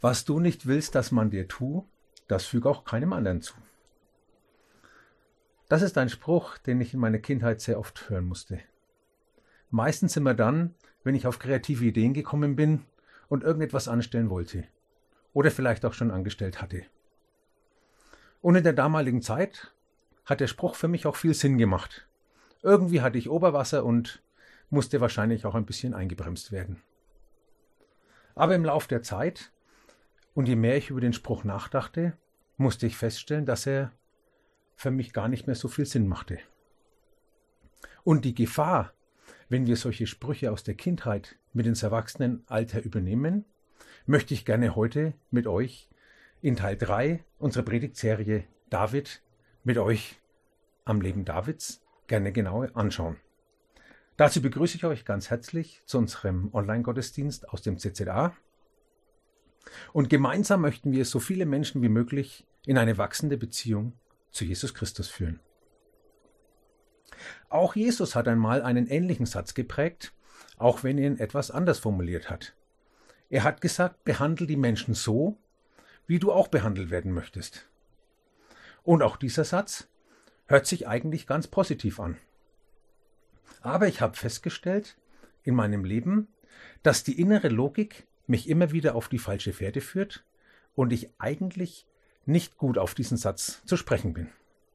Was du nicht willst, dass man dir tut, das füge auch keinem anderen zu. Das ist ein Spruch, den ich in meiner Kindheit sehr oft hören musste. Meistens immer dann, wenn ich auf kreative Ideen gekommen bin und irgendetwas anstellen wollte oder vielleicht auch schon angestellt hatte. Und in der damaligen Zeit hat der Spruch für mich auch viel Sinn gemacht. Irgendwie hatte ich Oberwasser und musste wahrscheinlich auch ein bisschen eingebremst werden. Aber im Lauf der Zeit und je mehr ich über den Spruch nachdachte, musste ich feststellen, dass er für mich gar nicht mehr so viel Sinn machte. Und die Gefahr, wenn wir solche Sprüche aus der Kindheit mit ins Erwachsenenalter übernehmen, möchte ich gerne heute mit euch in Teil 3 unserer Predigtserie David mit euch am Leben Davids gerne genau anschauen. Dazu begrüße ich euch ganz herzlich zu unserem Online-Gottesdienst aus dem CZA. Und gemeinsam möchten wir so viele Menschen wie möglich in eine wachsende Beziehung zu Jesus Christus führen. Auch Jesus hat einmal einen ähnlichen Satz geprägt, auch wenn er ihn etwas anders formuliert hat. Er hat gesagt, behandle die Menschen so, wie du auch behandelt werden möchtest. Und auch dieser Satz hört sich eigentlich ganz positiv an. Aber ich habe festgestellt in meinem Leben, dass die innere Logik mich immer wieder auf die falsche Fährte führt und ich eigentlich nicht gut auf diesen Satz zu sprechen bin.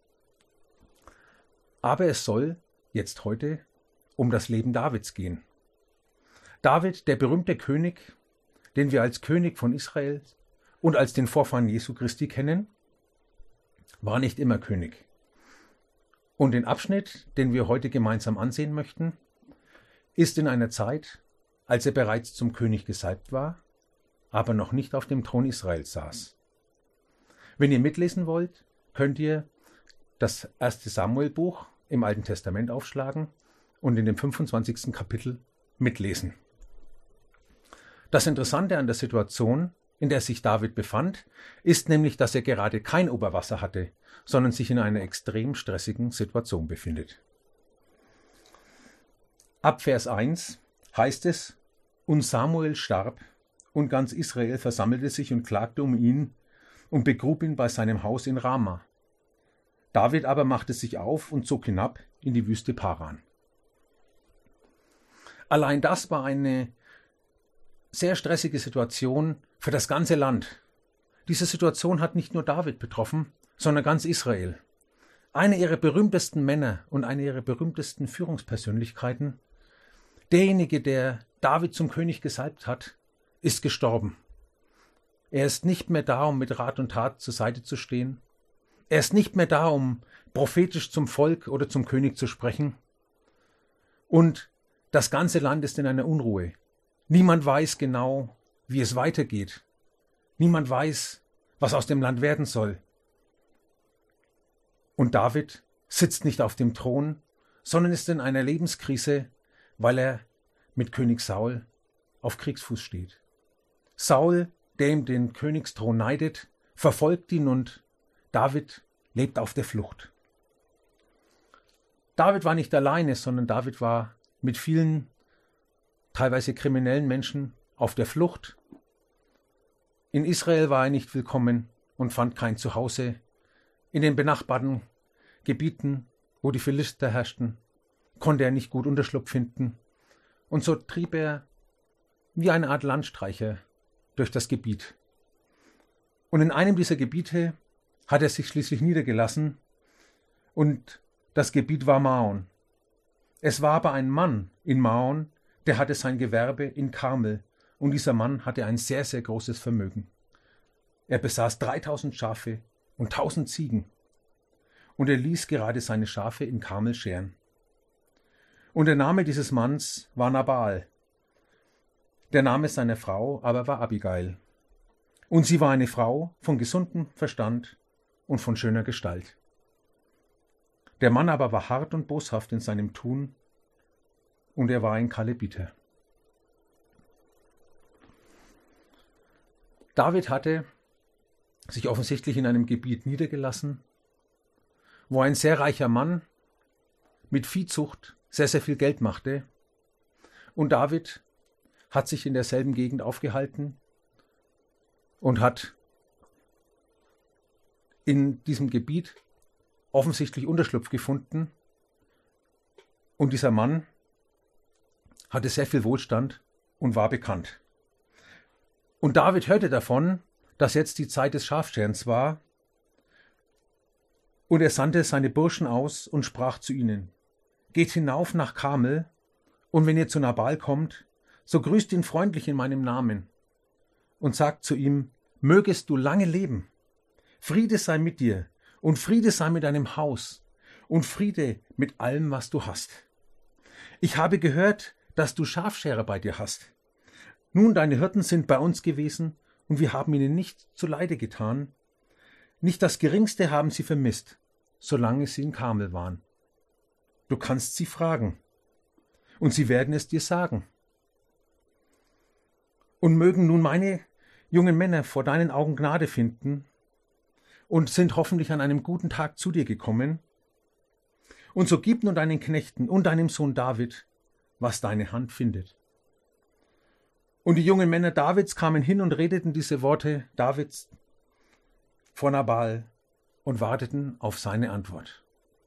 Aber es soll jetzt heute um das Leben Davids gehen. David, der berühmte König, den wir als König von Israel und als den Vorfahren Jesu Christi kennen, war nicht immer König. Und den Abschnitt, den wir heute gemeinsam ansehen möchten, ist in einer Zeit, als er bereits zum König gesalbt war, aber noch nicht auf dem Thron Israels saß. Wenn ihr mitlesen wollt, könnt ihr das 1. Samuel-Buch im Alten Testament aufschlagen und in dem 25. Kapitel mitlesen. Das Interessante an der Situation, in der sich David befand, ist nämlich, dass er gerade kein Oberwasser hatte, sondern sich in einer extrem stressigen Situation befindet. Ab Vers 1 heißt es, und Samuel starb, und ganz Israel versammelte sich und klagte um ihn und begrub ihn bei seinem Haus in Rama. David aber machte sich auf und zog hinab in die Wüste Paran. Allein das war eine sehr stressige Situation für das ganze Land. Diese Situation hat nicht nur David betroffen, sondern ganz Israel. Einer ihrer berühmtesten Männer und eine ihrer berühmtesten Führungspersönlichkeiten, derjenige, der David zum König gesalbt hat, ist gestorben. Er ist nicht mehr da, um mit Rat und Tat zur Seite zu stehen. Er ist nicht mehr da, um prophetisch zum Volk oder zum König zu sprechen. Und das ganze Land ist in einer Unruhe. Niemand weiß genau, wie es weitergeht. Niemand weiß, was aus dem Land werden soll. Und David sitzt nicht auf dem Thron, sondern ist in einer Lebenskrise, weil er mit König Saul auf Kriegsfuß steht. Saul, der ihm den Königsthron neidet, verfolgt ihn und David lebt auf der Flucht. David war nicht alleine, sondern David war mit vielen, teilweise kriminellen Menschen auf der Flucht. In Israel war er nicht willkommen und fand kein Zuhause. In den benachbarten Gebieten, wo die Philister herrschten, konnte er nicht gut Unterschlupf finden. Und so trieb er wie eine Art Landstreicher durch das Gebiet. Und in einem dieser Gebiete hat er sich schließlich niedergelassen und das Gebiet war Maon. Es war aber ein Mann in Maon, der hatte sein Gewerbe in Karmel und dieser Mann hatte ein sehr, sehr großes Vermögen. Er besaß 3000 Schafe und 1000 Ziegen und er ließ gerade seine Schafe in Karmel scheren. Und der Name dieses Manns war Nabal. Der Name seiner Frau aber war Abigail. Und sie war eine Frau von gesundem Verstand und von schöner Gestalt. Der Mann aber war hart und boshaft in seinem Tun und er war ein Kalebiter. David hatte sich offensichtlich in einem Gebiet niedergelassen, wo ein sehr reicher Mann mit Viehzucht sehr, sehr viel Geld machte. Und David hat sich in derselben Gegend aufgehalten und hat in diesem Gebiet offensichtlich Unterschlupf gefunden. Und dieser Mann hatte sehr viel Wohlstand und war bekannt. Und David hörte davon, dass jetzt die Zeit des Schafscherens war, und er sandte seine Burschen aus und sprach zu ihnen: Geht hinauf nach Karmel, und wenn ihr zu Nabal kommt, so grüßt ihn freundlich in meinem Namen und sagt zu ihm: Mögest du lange leben. Friede sei mit dir und Friede sei mit deinem Haus und Friede mit allem, was du hast. Ich habe gehört, dass du Schafscherer bei dir hast. Nun, deine Hirten sind bei uns gewesen, und wir haben ihnen nicht zuleide getan. Nicht das Geringste haben sie vermisst, solange sie in Karmel waren. Du kannst sie fragen, und sie werden es dir sagen. Und mögen nun meine jungen Männer vor deinen Augen Gnade finden und sind hoffentlich an einem guten Tag zu dir gekommen. Und so gib nun deinen Knechten und deinem Sohn David, was deine Hand findet. Und die jungen Männer Davids kamen hin und redeten diese Worte Davids vor Nabal und warteten auf seine Antwort.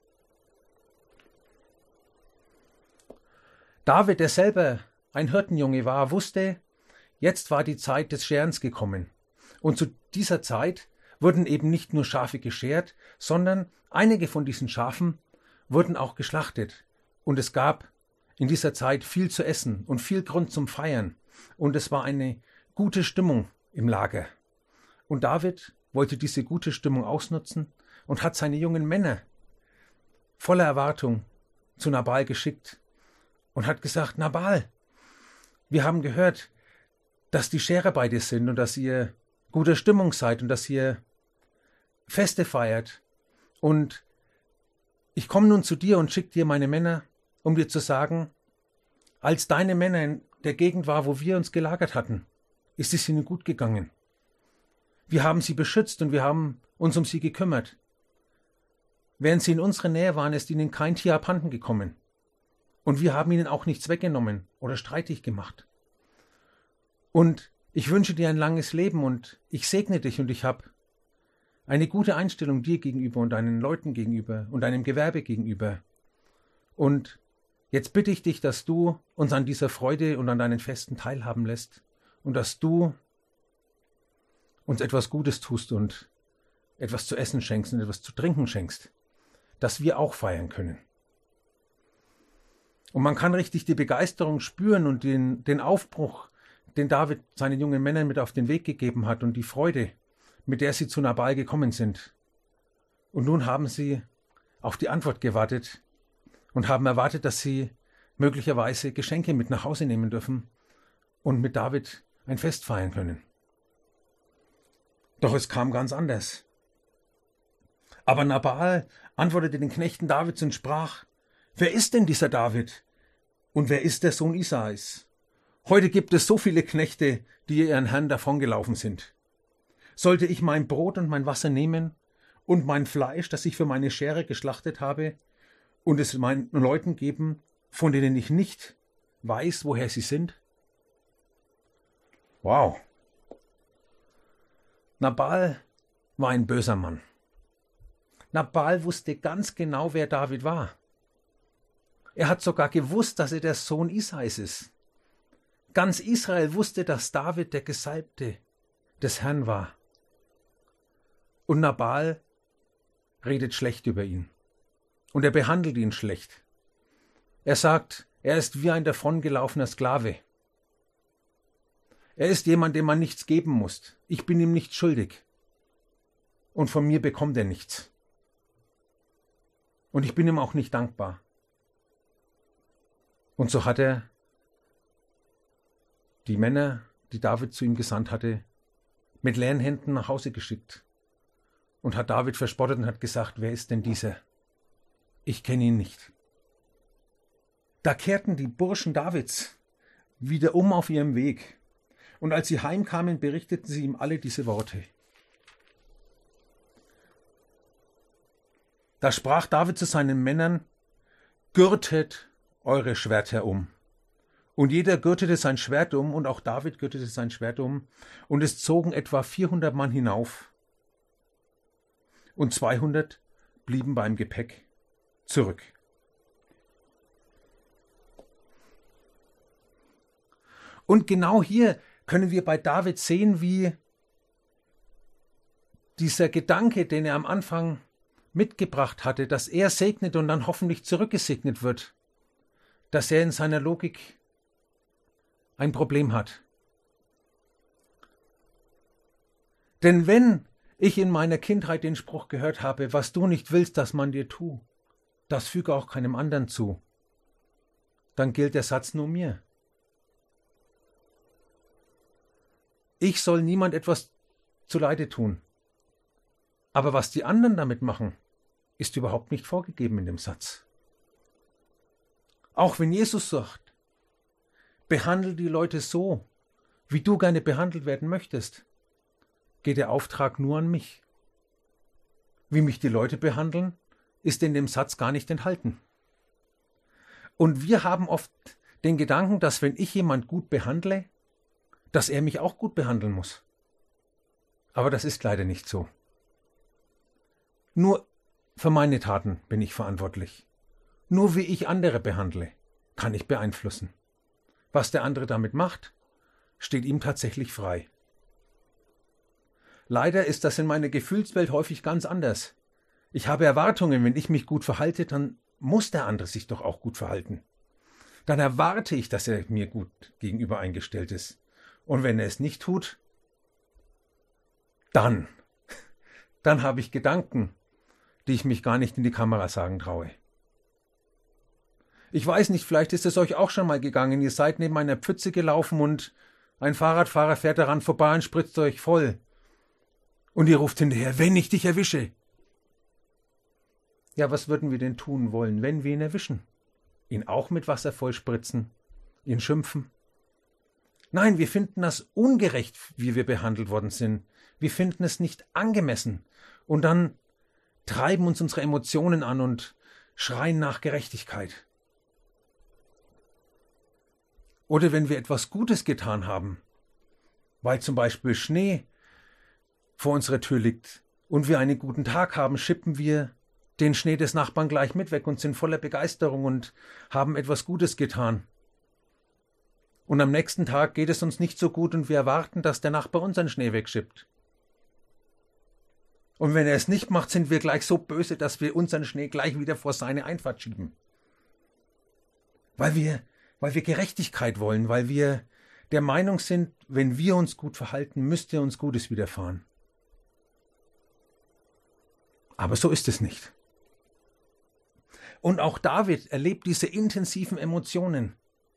David, der selber ein Hirtenjunge war, wusste, jetzt war die Zeit des Scherens gekommen. Und zu dieser Zeit wurden eben nicht nur Schafe geschert, sondern einige von diesen Schafen wurden auch geschlachtet. Und es gab in dieser Zeit viel zu essen und viel Grund zum Feiern. Und es war eine gute Stimmung im Lager. Und David wollte diese gute Stimmung ausnutzen und hat seine jungen Männer voller Erwartung zu Nabal geschickt und hat gesagt: Nabal, wir haben gehört, dass die Scherer bei dir sind und dass ihr guter Stimmung seid und dass ihr Feste feiert. Und ich komme nun zu dir und schicke dir meine Männer, um dir zu sagen, als deine Männer in der Gegend war, wo wir uns gelagert hatten, ist es ihnen gut gegangen. Wir haben sie beschützt und wir haben uns um sie gekümmert. Während sie in unserer Nähe waren, ist ihnen kein Tier abhanden gekommen. Und wir haben ihnen auch nichts weggenommen oder streitig gemacht. Und ich wünsche dir ein langes Leben und ich segne dich und ich habe eine gute Einstellung dir gegenüber und deinen Leuten gegenüber und deinem Gewerbe gegenüber. Und jetzt bitte ich dich, dass du uns an dieser Freude und an deinen Festen teilhaben lässt und dass du uns etwas Gutes tust und etwas zu essen schenkst und etwas zu trinken schenkst, dass wir auch feiern können. Und man kann richtig die Begeisterung spüren und den Aufbruch, den David seinen jungen Männern mit auf den Weg gegeben hat und die Freude, mit der sie zu Nabal gekommen sind. Und nun haben sie auf die Antwort gewartet und haben erwartet, dass sie möglicherweise Geschenke mit nach Hause nehmen dürfen und mit David ein Fest feiern können. Doch es kam ganz anders. Aber Nabal antwortete den Knechten Davids und sprach: Wer ist denn dieser David? Und wer ist der Sohn Isais? Heute gibt es so viele Knechte, die ihren Herrn davongelaufen sind. Sollte ich mein Brot und mein Wasser nehmen und mein Fleisch, das ich für meine Schere geschlachtet habe, und es meinen Leuten geben, von denen ich nicht weiß, woher sie sind? Wow. Nabal war ein böser Mann. Nabal wusste ganz genau, wer David war. Er hat sogar gewusst, dass er der Sohn Isais ist. Ganz Israel wusste, dass David der Gesalbte des Herrn war. Und Nabal redet schlecht über ihn. Und er behandelt ihn schlecht. Er sagt, er ist wie ein davongelaufener Sklave. Er ist jemand, dem man nichts geben muss. Ich bin ihm nicht schuldig. Und von mir bekommt er nichts. Und ich bin ihm auch nicht dankbar. Und so hat er die Männer, die David zu ihm gesandt hatte, mit leeren Händen nach Hause geschickt und hat David verspottet und hat gesagt: Wer ist denn dieser? Ich kenne ihn nicht. Da kehrten die Burschen Davids wieder um auf ihrem Weg, und als sie heimkamen, berichteten sie ihm alle diese Worte. Da sprach David zu seinen Männern: Gürtet eure Schwerter um Und jeder gürtete sein Schwert um, und auch David gürtete sein Schwert um, und es zogen etwa 400 Mann hinauf, und 200 blieben beim Gepäck zurück. Und genau hier können wir bei David sehen, wie dieser Gedanke, den er am Anfang mitgebracht hatte, dass er segnet und dann hoffentlich zurückgesegnet wird, dass er in seiner Logik ein Problem hat. Denn wenn ich in meiner Kindheit den Spruch gehört habe, was du nicht willst, dass man dir tu, das füge auch keinem anderen zu, dann gilt der Satz nur mir. Ich soll niemand etwas zuleide tun. Aber was die anderen damit machen, ist überhaupt nicht vorgegeben in dem Satz. Auch wenn Jesus sagt, behandle die Leute so, wie du gerne behandelt werden möchtest, geht der Auftrag nur an mich. Wie mich die Leute behandeln, ist in dem Satz gar nicht enthalten. Und wir haben oft den Gedanken, dass wenn ich jemand gut behandle, dass er mich auch gut behandeln muss. Aber das ist leider nicht so. Nur für meine Taten bin ich verantwortlich. Nur wie ich andere behandle, kann ich beeinflussen. Was der andere damit macht, steht ihm tatsächlich frei. Leider ist das in meiner Gefühlswelt häufig ganz anders. Ich habe Erwartungen, wenn ich mich gut verhalte, dann muss der andere sich doch auch gut verhalten. Dann erwarte ich, dass er mir gut gegenüber eingestellt ist. Und wenn er es nicht tut, dann habe ich Gedanken, die ich mich gar nicht in die Kamera sagen traue. Ich weiß nicht, vielleicht ist es euch auch schon mal gegangen. Ihr seid neben einer Pfütze gelaufen und ein Fahrradfahrer fährt daran vorbei und spritzt euch voll. Und ihr ruft hinterher, wenn ich dich erwische. Ja, was würden wir denn tun wollen, wenn wir ihn erwischen? Ihn auch mit Wasser vollspritzen? Ihn schimpfen? Nein, wir finden das ungerecht, wie wir behandelt worden sind. Wir finden es nicht angemessen. Und dann treiben uns unsere Emotionen an und schreien nach Gerechtigkeit. Oder wenn wir etwas Gutes getan haben, weil zum Beispiel Schnee vor unserer Tür liegt und wir einen guten Tag haben, schippen wir den Schnee des Nachbarn gleich mit weg und sind voller Begeisterung und haben etwas Gutes getan. Und am nächsten Tag geht es uns nicht so gut und wir erwarten, dass der Nachbar unseren Schnee wegschippt. Und wenn er es nicht macht, sind wir gleich so böse, dass wir unseren Schnee gleich wieder vor seine Einfahrt schieben. Weil wir Gerechtigkeit wollen, weil wir der Meinung sind, wenn wir uns gut verhalten, müsste uns Gutes widerfahren. Aber so ist es nicht. Und auch David erlebt diese intensiven Emotionen.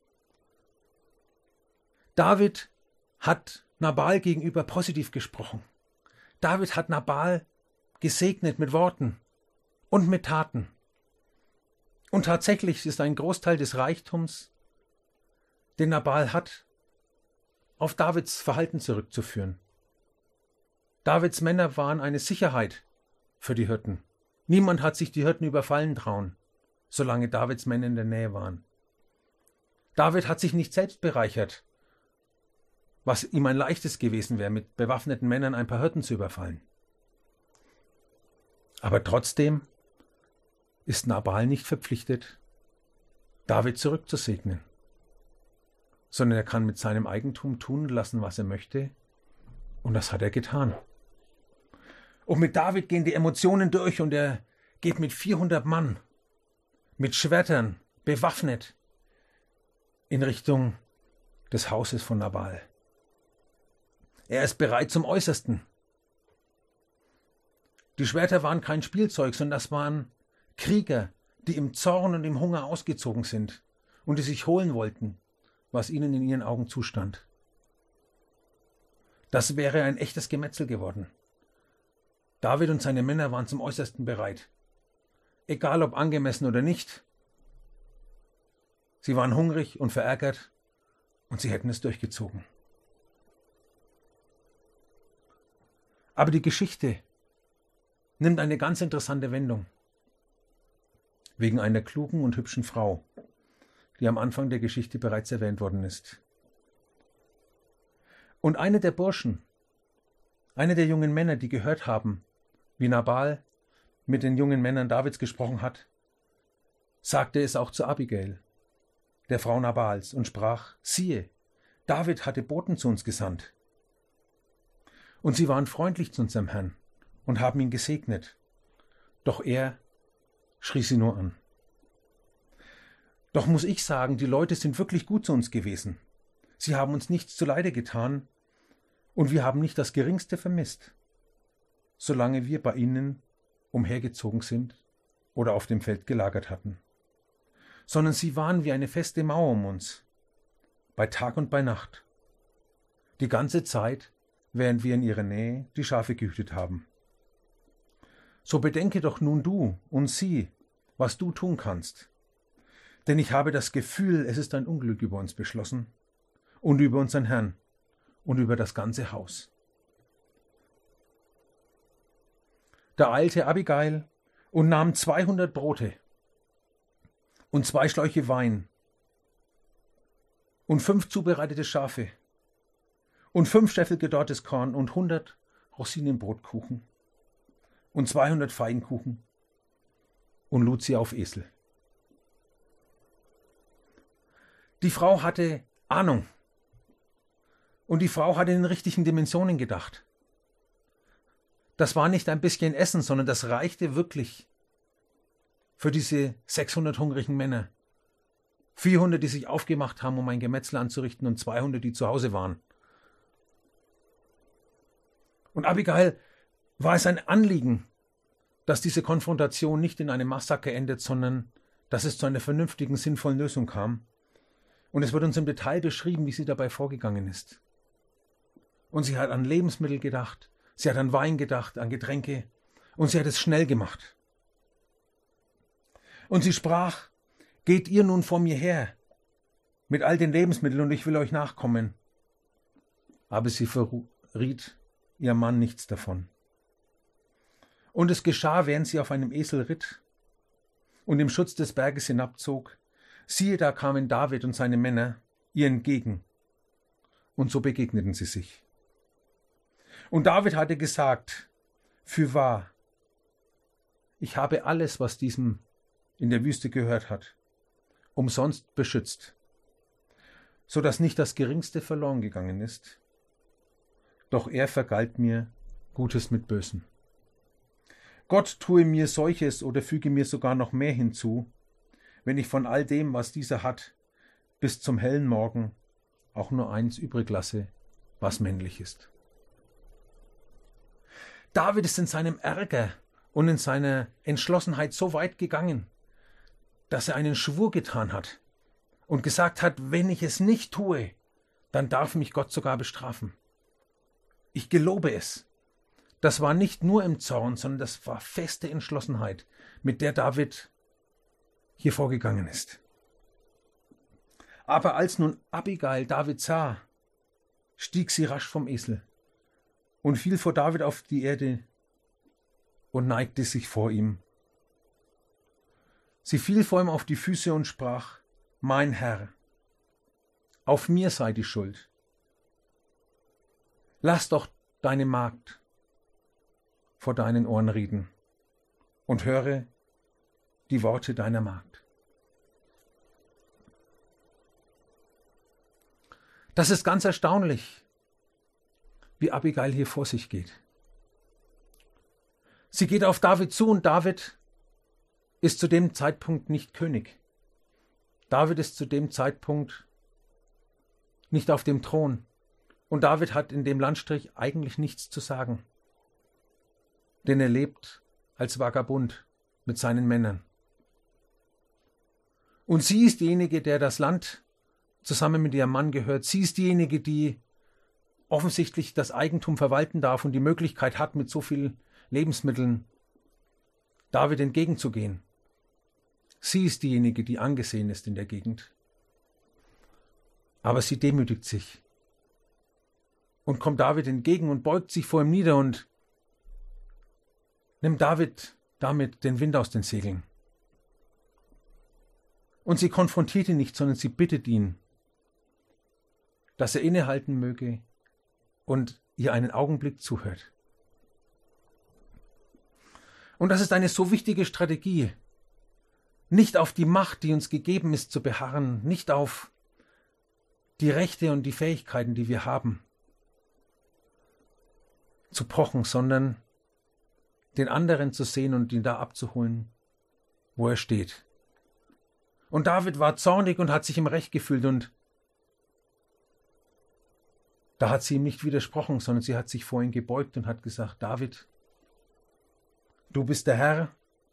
David hat Nabal gegenüber positiv gesprochen. David hat Nabal gesegnet mit Worten und mit Taten. Und tatsächlich ist ein Großteil des Reichtums, den Nabal hat, auf Davids Verhalten zurückzuführen. Davids Männer waren eine Sicherheit für die Hirten. Niemand hat sich die Hirten überfallen trauen, solange Davids Männer in der Nähe waren. David hat sich nicht selbst bereichert, was ihm ein leichtes gewesen wäre, mit bewaffneten Männern ein paar Hirten zu überfallen. Aber trotzdem ist Nabal nicht verpflichtet, David zurückzusegnen, sondern er kann mit seinem Eigentum tun und lassen, was er möchte, und das hat er getan. Und mit David gehen die Emotionen durch und er geht mit 400 Mann, mit Schwertern, bewaffnet, in Richtung des Hauses von Nabal. Er ist bereit zum Äußersten. Die Schwerter waren kein Spielzeug, sondern das waren Krieger, die im Zorn und im Hunger ausgezogen sind und die sich holen wollten, was ihnen in ihren Augen zustand. Das wäre ein echtes Gemetzel geworden. David und seine Männer waren zum Äußersten bereit. Egal ob angemessen oder nicht. Sie waren hungrig und verärgert und sie hätten es durchgezogen. Aber die Geschichte nimmt eine ganz interessante Wendung. Wegen einer klugen und hübschen Frau, die am Anfang der Geschichte bereits erwähnt worden ist. Und einer der Burschen, einer der jungen Männer, die gehört haben, wie Nabal mit den jungen Männern Davids gesprochen hat, sagte es auch zu Abigail, der Frau Nabals, und sprach: Siehe, David hatte Boten zu uns gesandt. Und sie waren freundlich zu unserem Herrn und haben ihn gesegnet. Doch er schrie sie nur an. Doch muss ich sagen, die Leute sind wirklich gut zu uns gewesen. Sie haben uns nichts zuleide getan und wir haben nicht das Geringste vermisst, solange wir bei ihnen umhergezogen sind oder auf dem Feld gelagert hatten. Sondern sie waren wie eine feste Mauer um uns, bei Tag und bei Nacht, die ganze Zeit, während wir in ihrer Nähe die Schafe gehütet haben. So bedenke doch nun du und sie, was du tun kannst. Denn ich habe das Gefühl, es ist ein Unglück über uns beschlossen und über unseren Herrn und über das ganze Haus. Da eilte Abigail und nahm 200 Brote und 2 Schläuche Wein und 5 zubereitete Schafe und 5 Scheffel gedorrtes Korn und 100 Rosinenbrotkuchen und 200 Feigenkuchen und lud sie auf Esel. Die Frau hatte Ahnung und die Frau hatte in den richtigen Dimensionen gedacht. Das war nicht ein bisschen Essen, sondern das reichte wirklich für diese 600 hungrigen Männer. 400, die sich aufgemacht haben, um ein Gemetzel anzurichten, und 200, die zu Hause waren. Und Abigail war es ein Anliegen, dass diese Konfrontation nicht in einem Massaker endet, sondern dass es zu einer vernünftigen, sinnvollen Lösung kam. Und es wird uns im Detail beschrieben, wie sie dabei vorgegangen ist. Und sie hat an Lebensmittel gedacht, sie hat an Wein gedacht, an Getränke, und sie hat es schnell gemacht. Und sie sprach: Geht ihr nun vor mir her mit all den Lebensmitteln, und ich will euch nachkommen. Aber sie verriet ihrem Mann nichts davon. Und es geschah, während sie auf einem Esel ritt und im Schutz des Berges hinabzog, siehe, da kamen David und seine Männer ihr entgegen, und so begegneten sie sich. Und David hatte gesagt: Fürwahr, ich habe alles, was diesem in der Wüste gehört hat, umsonst beschützt, so dass nicht das Geringste verloren gegangen ist. Doch er vergalt mir Gutes mit Bösem. Gott tue mir solches oder füge mir sogar noch mehr hinzu, wenn ich von all dem, was dieser hat, bis zum hellen Morgen auch nur eins übrig lasse, was männlich ist. David ist in seinem Ärger und in seiner Entschlossenheit so weit gegangen, dass er einen Schwur getan hat und gesagt hat: Wenn ich es nicht tue, dann darf mich Gott sogar bestrafen. Ich gelobe es. Das war nicht nur im Zorn, sondern das war feste Entschlossenheit, mit der David hier vorgegangen ist. Aber als nun Abigail David sah, stieg sie rasch vom Esel und fiel vor David auf die Erde und neigte sich vor ihm. Sie fiel vor ihm auf die Füße und sprach: Mein Herr, auf mir sei die Schuld. Lass doch deine Magd vor deinen Ohren reden und höre die Worte deiner Magd. Das ist ganz erstaunlich, wie Abigail hier vor sich geht. Sie geht auf David zu und David ist zu dem Zeitpunkt nicht König. David ist zu dem Zeitpunkt nicht auf dem Thron. Und David hat in dem Landstrich eigentlich nichts zu sagen. Denn er lebt als Vagabund mit seinen Männern. Und sie ist diejenige, der das Land zusammen mit ihrem Mann gehört. Sie ist diejenige, die offensichtlich das Eigentum verwalten darf und die Möglichkeit hat, mit so viel Lebensmitteln David entgegenzugehen. Sie ist diejenige, die angesehen ist in der Gegend. Aber sie demütigt sich und kommt David entgegen und beugt sich vor ihm nieder und nimmt David damit den Wind aus den Segeln. Und sie konfrontiert ihn nicht, sondern sie bittet ihn, dass er innehalten möge und ihr einen Augenblick zuhört. Und das ist eine so wichtige Strategie, nicht auf die Macht, die uns gegeben ist, zu beharren, nicht auf die Rechte und die Fähigkeiten, die wir haben, zu pochen, sondern den anderen zu sehen und ihn da abzuholen, wo er steht. Und David war zornig und hat sich im Recht gefühlt, und da hat sie ihm nicht widersprochen, sondern sie hat sich vor ihn gebeugt und hat gesagt: David, du bist der Herr.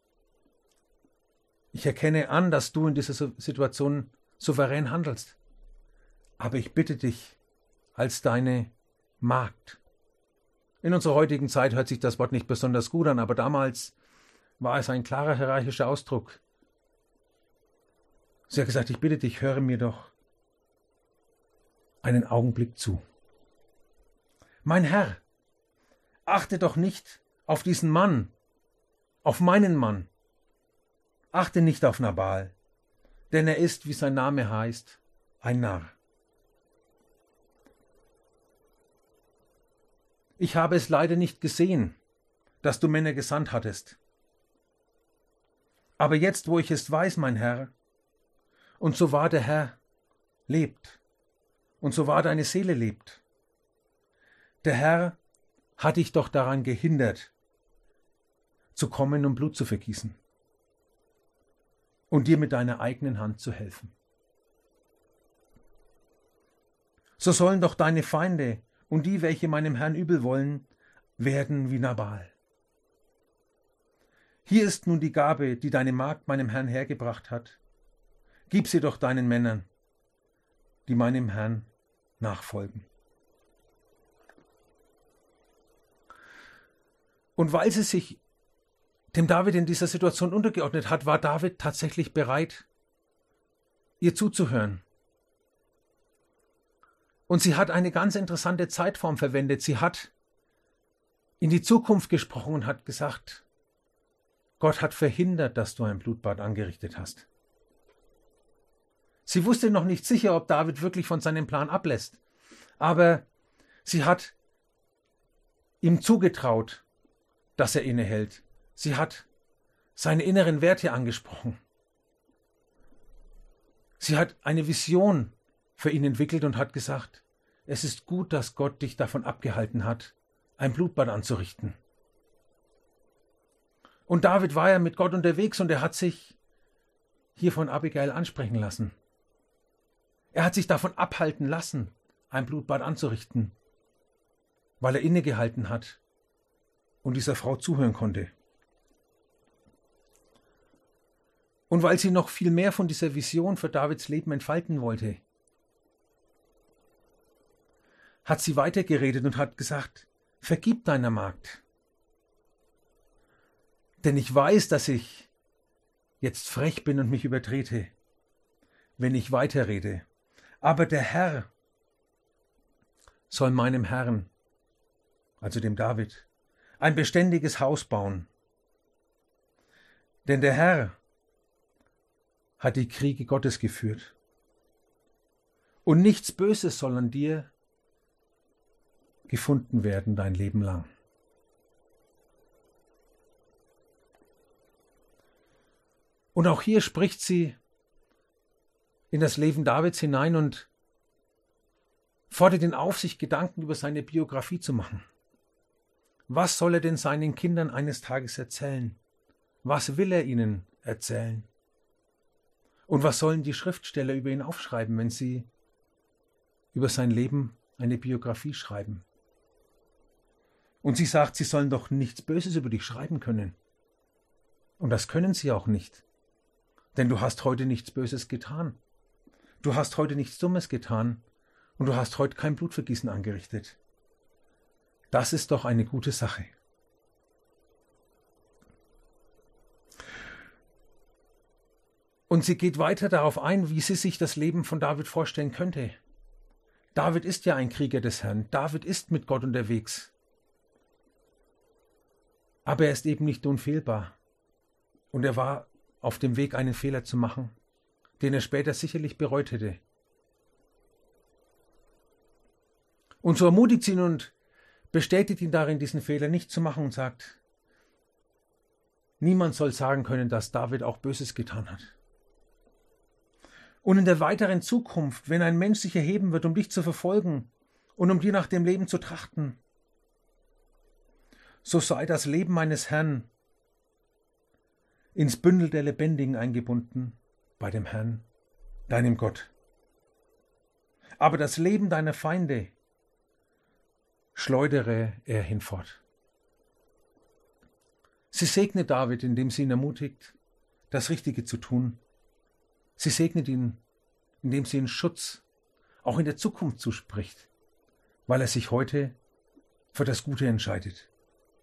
Ich erkenne an, dass du in dieser Situation souverän handelst. Aber ich bitte dich als deine Magd. In unserer heutigen Zeit hört sich das Wort nicht besonders gut an, aber damals war es ein klarer hierarchischer Ausdruck. Sie hat gesagt: Ich bitte dich, höre mir doch einen Augenblick zu. Mein Herr, achte doch nicht auf diesen Mann, auf meinen Mann. Achte nicht auf Nabal, denn er ist, wie sein Name heißt, ein Narr. Ich habe es leider nicht gesehen, dass du Männer gesandt hattest. Aber jetzt, wo ich es weiß, mein Herr, und so wahr der Herr lebt, und so wahr deine Seele lebt, der Herr hat dich doch daran gehindert, zu kommen und Blut zu vergießen und dir mit deiner eigenen Hand zu helfen. So sollen doch deine Feinde und die, welche meinem Herrn übel wollen, werden wie Nabal. Hier ist nun die Gabe, die deine Magd meinem Herrn hergebracht hat. Gib sie doch deinen Männern, die meinem Herrn nachfolgen. Und weil sie sich dem David in dieser Situation untergeordnet hat, war David tatsächlich bereit, ihr zuzuhören. Und sie hat eine ganz interessante Zeitform verwendet. Sie hat in die Zukunft gesprochen und hat gesagt: Gott hat verhindert, dass du ein Blutbad angerichtet hast. Sie wusste noch nicht sicher, ob David wirklich von seinem Plan ablässt. Aber sie hat ihm zugetraut, dass er innehält. Sie hat seine inneren Werte angesprochen. Sie hat eine Vision für ihn entwickelt und hat gesagt: Es ist gut, dass Gott dich davon abgehalten hat, ein Blutbad anzurichten. Und David war ja mit Gott unterwegs und er hat sich hier von Abigail ansprechen lassen. Er hat sich davon abhalten lassen, ein Blutbad anzurichten, weil er innegehalten hat und dieser Frau zuhören konnte. Und weil sie noch viel mehr von dieser Vision für Davids Leben entfalten wollte, hat sie weitergeredet und hat gesagt: Vergib deiner Magd. Denn ich weiß, dass ich jetzt frech bin und mich übertrete, wenn ich weiterrede. Aber der Herr soll meinem Herrn, also dem David, ein beständiges Haus bauen. Denn der Herr hat die Kriege Gottes geführt. Und nichts Böses soll an dir gefunden werden dein Leben lang. Und auch hier spricht sie in das Leben Davids hinein und fordert ihn auf, sich Gedanken über seine Biografie zu machen. Was soll er denn seinen Kindern eines Tages erzählen? Was will er ihnen erzählen? Und was sollen die Schriftsteller über ihn aufschreiben, wenn sie über sein Leben eine Biografie schreiben? Und sie sagt, sie sollen doch nichts Böses über dich schreiben können. Und das können sie auch nicht. Denn du hast heute nichts Böses getan. Du hast heute nichts Dummes getan. Und du hast heute kein Blutvergießen angerichtet. Das ist doch eine gute Sache. Und sie geht weiter darauf ein, wie sie sich das Leben von David vorstellen könnte. David ist ja ein Krieger des Herrn. David ist mit Gott unterwegs. Aber er ist eben nicht unfehlbar. Und er war auf dem Weg, einen Fehler zu machen, den er später sicherlich bereut hätte. Und so ermutigt ihn und bestätigt ihn darin, diesen Fehler nicht zu machen und sagt, niemand soll sagen können, dass David auch Böses getan hat. Und in der weiteren Zukunft, wenn ein Mensch sich erheben wird, um dich zu verfolgen und um dir nach dem Leben zu trachten, so sei das Leben meines Herrn ins Bündel der Lebendigen eingebunden bei dem Herrn, deinem Gott. Aber das Leben deiner Feinde schleudere er hinfort. Sie segnet David, indem sie ihn ermutigt, das Richtige zu tun. Sie segnet ihn, indem sie ihn Schutz auch in der Zukunft zuspricht, weil er sich heute für das Gute entscheidet.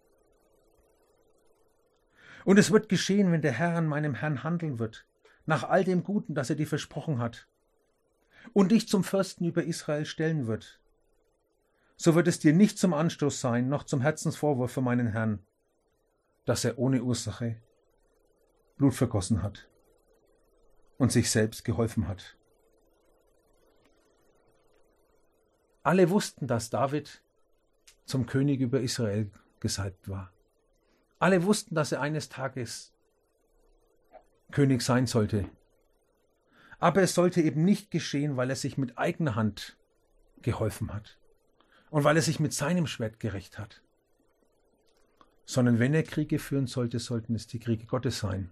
Und es wird geschehen, wenn der Herr an meinem Herrn handeln wird, nach all dem Guten, das er dir versprochen hat, und dich zum Fürsten über Israel stellen wird. So wird es dir nicht zum Anstoß sein, noch zum Herzensvorwurf für meinen Herrn, dass er ohne Ursache Blut vergossen hat und sich selbst geholfen hat. Alle wussten, dass David zum König über Israel gesalbt war. Alle wussten, dass er eines Tages König sein sollte. Aber es sollte eben nicht geschehen, weil er sich mit eigener Hand geholfen hat und weil er sich mit seinem Schwert gerecht hat. Sondern wenn er Kriege führen sollte, sollten es die Kriege Gottes sein.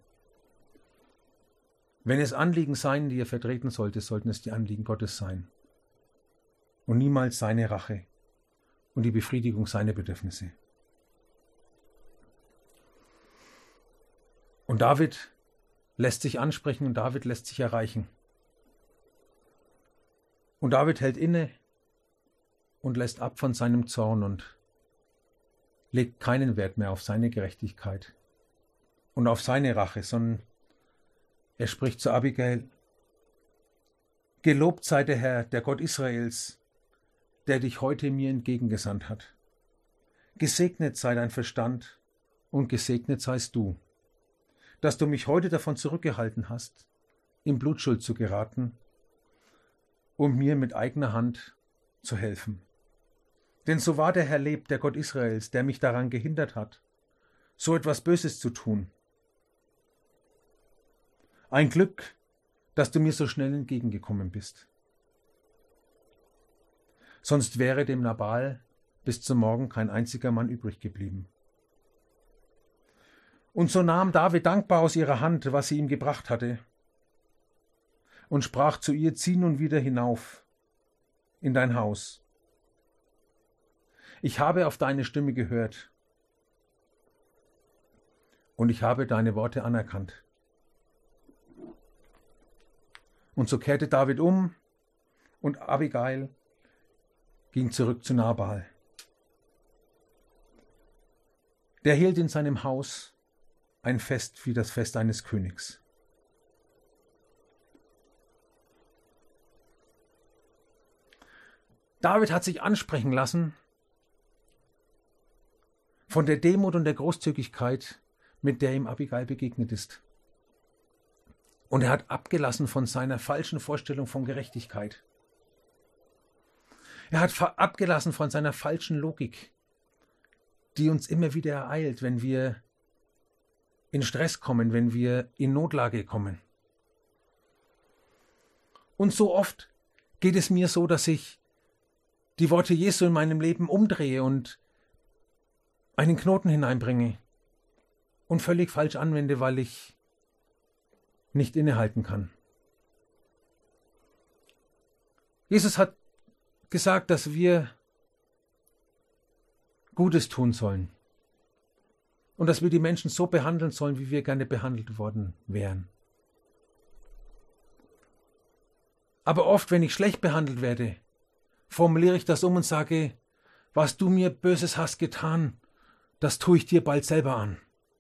Wenn es Anliegen seien, die er vertreten sollte, sollten es die Anliegen Gottes sein. Und niemals seine Rache und die Befriedigung seiner Bedürfnisse. Und David lässt sich ansprechen und David lässt sich erreichen. Und David hält inne und lässt ab von seinem Zorn und legt keinen Wert mehr auf seine Gerechtigkeit und auf seine Rache, sondern er spricht zu Abigail: Gelobt sei der Herr, der Gott Israels, der dich heute mir entgegengesandt hat. Gesegnet sei dein Verstand und gesegnet seist du, dass du mich heute davon zurückgehalten hast, in Blutschuld zu geraten, um mir mit eigener Hand zu helfen. Denn so wahr der Herr lebt, der Gott Israels, der mich daran gehindert hat, so etwas Böses zu tun. Ein Glück, dass du mir so schnell entgegengekommen bist. Sonst wäre dem Nabal bis zum Morgen kein einziger Mann übrig geblieben. Und so nahm David dankbar aus ihrer Hand, was sie ihm gebracht hatte, und sprach zu ihr: Zieh nun wieder hinauf in dein Haus. Ich habe auf deine Stimme gehört und ich habe deine Worte anerkannt. Und so kehrte David um und Abigail ging zurück zu Nabal. Der hielt in seinem Haus ein Fest wie das Fest eines Königs. David hat sich ansprechen lassen von der Demut und der Großzügigkeit, mit der ihm Abigail begegnet ist. Und er hat abgelassen von seiner falschen Vorstellung von Gerechtigkeit. Er hat abgelassen von seiner falschen Logik, die uns immer wieder ereilt, wenn wir in Stress kommen, wenn wir in Notlage kommen. Und so oft geht es mir so, dass ich die Worte Jesu in meinem Leben umdrehe und einen Knoten hineinbringe und völlig falsch anwende, weil ich nicht innehalten kann. Jesus hat gesagt, dass wir Gutes tun sollen und dass wir die Menschen so behandeln sollen, wie wir gerne behandelt worden wären. Aber oft, wenn ich schlecht behandelt werde, formuliere ich das um und sage: Was du mir Böses hast getan, das tue ich dir bald selber an.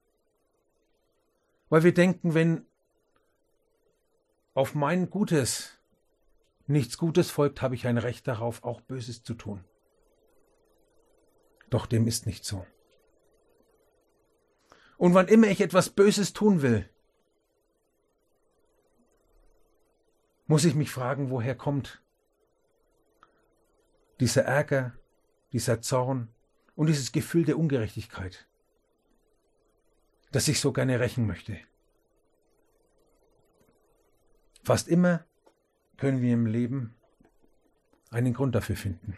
Weil wir denken, wenn auf mein Gutes nichts Gutes folgt, habe ich ein Recht darauf, auch Böses zu tun. Doch dem ist nicht so. Und wann immer ich etwas Böses tun will, muss ich mich fragen, woher kommt dieser Ärger, dieser Zorn und dieses Gefühl der Ungerechtigkeit, das ich so gerne rächen möchte. Fast immer können wir im Leben einen Grund dafür finden.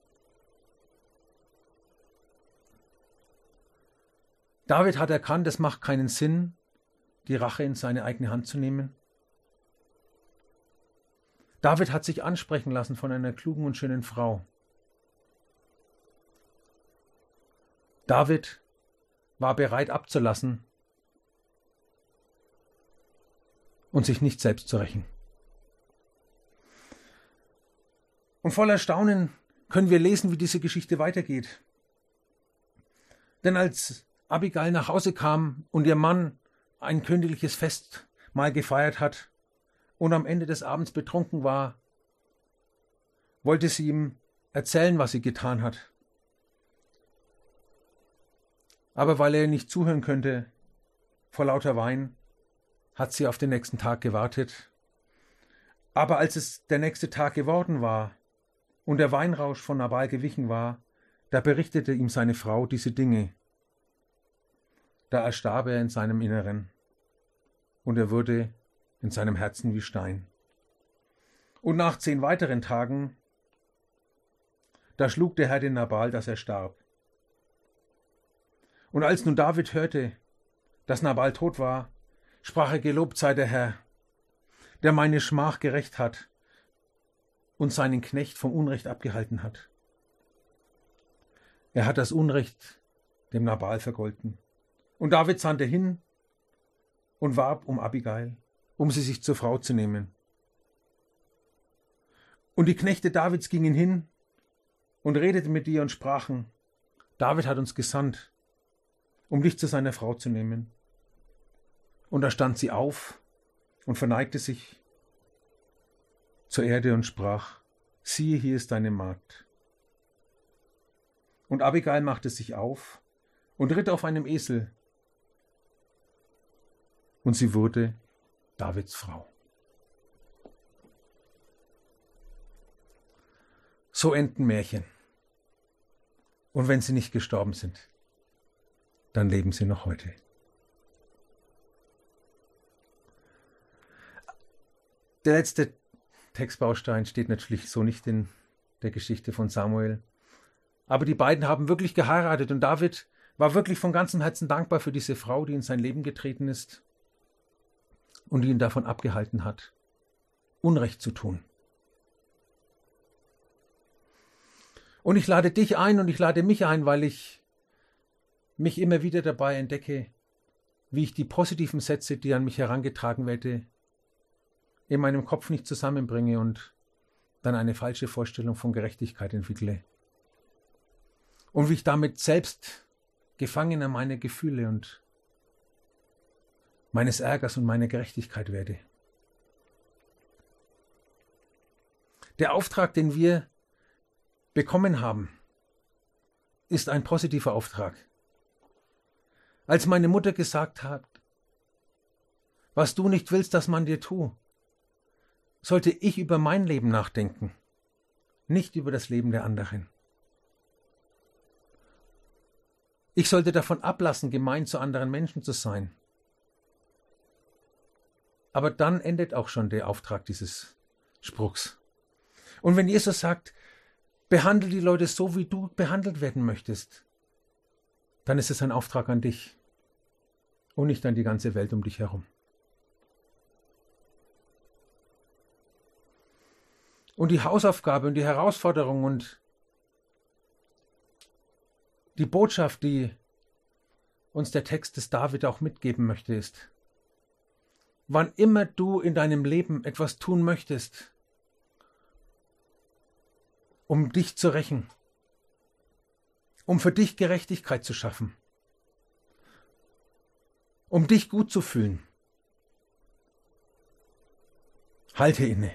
David hat erkannt, es macht keinen Sinn, die Rache in seine eigene Hand zu nehmen. David hat sich ansprechen lassen von einer klugen und schönen Frau. David war bereit abzulassen und sich nicht selbst zu rächen. Und voller Staunen können wir lesen, wie diese Geschichte weitergeht. Denn als Abigail nach Hause kam und ihr Mann ein königliches Festmahl gefeiert hat und am Ende des Abends betrunken war, wollte sie ihm erzählen, was sie getan hat. Aber weil er nicht zuhören könnte vor lauter Wein, hat sie auf den nächsten Tag gewartet. Aber als es der nächste Tag geworden war und der Weinrausch von Nabal gewichen war, da berichtete ihm seine Frau diese Dinge. Da erstarb er in seinem Inneren und er wurde in seinem Herzen wie Stein. Und nach 10 weiteren Tagen, da schlug der Herr den Nabal, dass er starb. Und als nun David hörte, dass Nabal tot war, sprach er: Gelobt sei der Herr, der meine Schmach gerächt hat und seinen Knecht vom Unrecht abgehalten hat. Er hat das Unrecht dem Nabal vergolten. Und David sandte hin und warb um Abigail, um sie sich zur Frau zu nehmen. Und die Knechte Davids gingen hin und redeten mit ihr und sprachen: David hat uns gesandt, um dich zu seiner Frau zu nehmen. Und da stand sie auf und verneigte sich zur Erde und sprach: Siehe, hier ist deine Magd. Und Abigail machte sich auf und ritt auf einem Esel. Und sie wurde Davids Frau. So enden Märchen. Und wenn sie nicht gestorben sind, dann leben sie noch heute. Der letzte Textbaustein steht natürlich so nicht in der Geschichte von Samuel. Aber die beiden haben wirklich geheiratet und David war wirklich von ganzem Herzen dankbar für diese Frau, die in sein Leben getreten ist und die ihn davon abgehalten hat, Unrecht zu tun. Und ich lade dich ein und ich lade mich ein, weil ich mich immer wieder dabei entdecke, wie ich die positiven Sätze, die an mich herangetragen werden, in meinem Kopf nicht zusammenbringe und dann eine falsche Vorstellung von Gerechtigkeit entwickle. Und wie ich damit selbst Gefangener meiner Gefühle und meines Ärgers und meiner Gerechtigkeit werde. Der Auftrag, den wir bekommen haben, ist ein positiver Auftrag. Als meine Mutter gesagt hat, was du nicht willst, dass man dir tue, sollte ich über mein Leben nachdenken, nicht über das Leben der anderen. Ich sollte davon ablassen, gemein zu anderen Menschen zu sein. Aber dann endet auch schon der Auftrag dieses Spruchs. Und wenn Jesus sagt, behandle die Leute so, wie du behandelt werden möchtest, dann ist es ein Auftrag an dich und nicht an die ganze Welt um dich herum. Und die Hausaufgabe und die Herausforderung und die Botschaft, die uns der Text des David auch mitgeben möchte, ist: Wann immer du in deinem Leben etwas tun möchtest, um dich zu rächen, um für dich Gerechtigkeit zu schaffen, um dich gut zu fühlen, halte inne.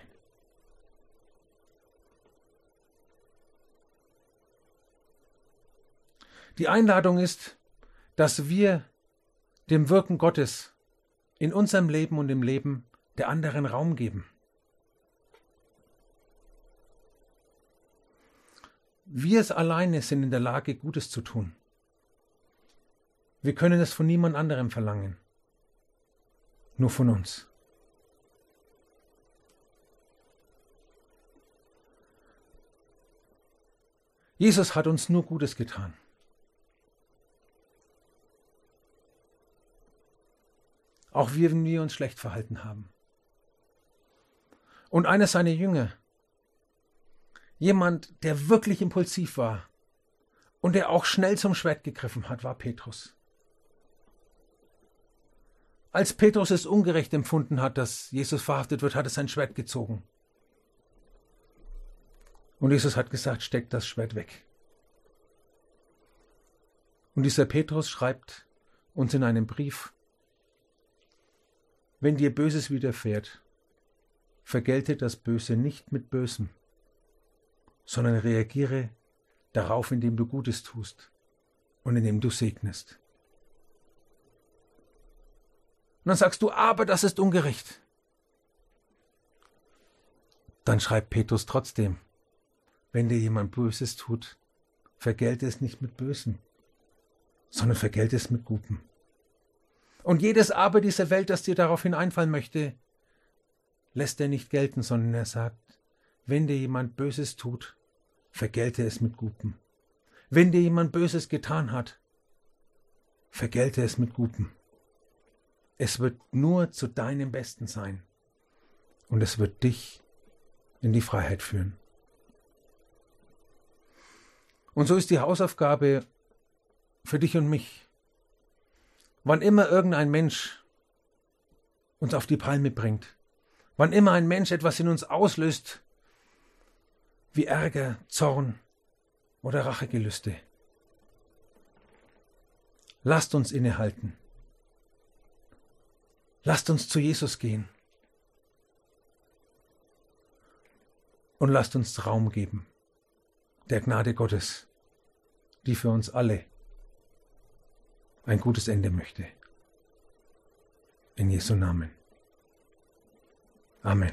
Die Einladung ist, dass wir dem Wirken Gottes in unserem Leben und im Leben der anderen Raum geben. Wir es alleine sind in der Lage, Gutes zu tun. Wir können es von niemand anderem verlangen. Nur von uns. Jesus hat uns nur Gutes getan. Auch wenn wir uns schlecht verhalten haben. Und einer seiner Jünger, jemand, der wirklich impulsiv war und der auch schnell zum Schwert gegriffen hat, war Petrus. Als Petrus es ungerecht empfunden hat, dass Jesus verhaftet wird, hat er sein Schwert gezogen. Und Jesus hat gesagt, steck das Schwert weg. Und dieser Petrus schreibt uns in einem Brief: Wenn dir Böses widerfährt, vergelte das Böse nicht mit Bösem, sondern reagiere darauf, indem du Gutes tust und indem du segnest. Und dann sagst du, aber das ist ungerecht. Dann schreibt Petrus trotzdem: Wenn dir jemand Böses tut, vergelte es nicht mit Bösem, sondern vergelte es mit Gutem. Und jedes Aber dieser Welt, das dir daraufhin einfallen möchte, lässt er nicht gelten, sondern er sagt: Wenn dir jemand Böses tut, vergelte es mit Gutem. Wenn dir jemand Böses getan hat, vergelte es mit Gutem. Es wird nur zu deinem Besten sein und es wird dich in die Freiheit führen. Und so ist die Hausaufgabe für dich und mich: Wann immer irgendein Mensch uns auf die Palme bringt, wann immer ein Mensch etwas in uns auslöst, wie Ärger, Zorn oder Rachegelüste, lasst uns innehalten. Lasst uns zu Jesus gehen. Und lasst uns Raum geben der Gnade Gottes, die für uns alle ein gutes Ende möchte. In Jesu Namen. Amen.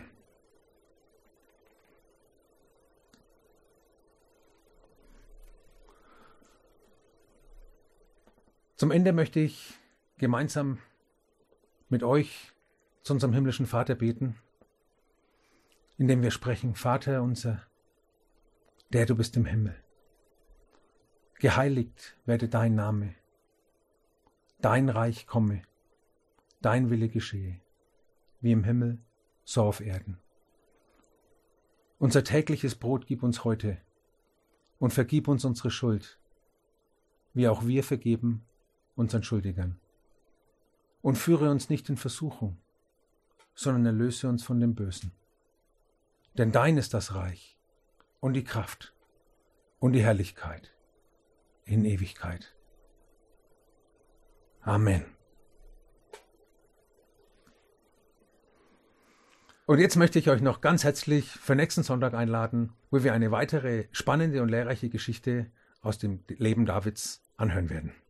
Zum Ende möchte ich gemeinsam mit euch zu unserem himmlischen Vater beten, indem wir sprechen: Vater unser, der du bist im Himmel. Geheiligt werde dein Name. Dein Reich komme. Dein Wille geschehe, wie im Himmel, so auf Erden. Unser tägliches Brot gib uns heute und vergib uns unsere Schuld, wie auch wir vergeben unseren Schuldigern. Und führe uns nicht in Versuchung, sondern erlöse uns von dem Bösen. Denn dein ist das Reich und die Kraft und die Herrlichkeit in Ewigkeit. Amen. Und jetzt möchte ich euch noch ganz herzlich für nächsten Sonntag einladen, wo wir eine weitere spannende und lehrreiche Geschichte aus dem Leben Davids anhören werden.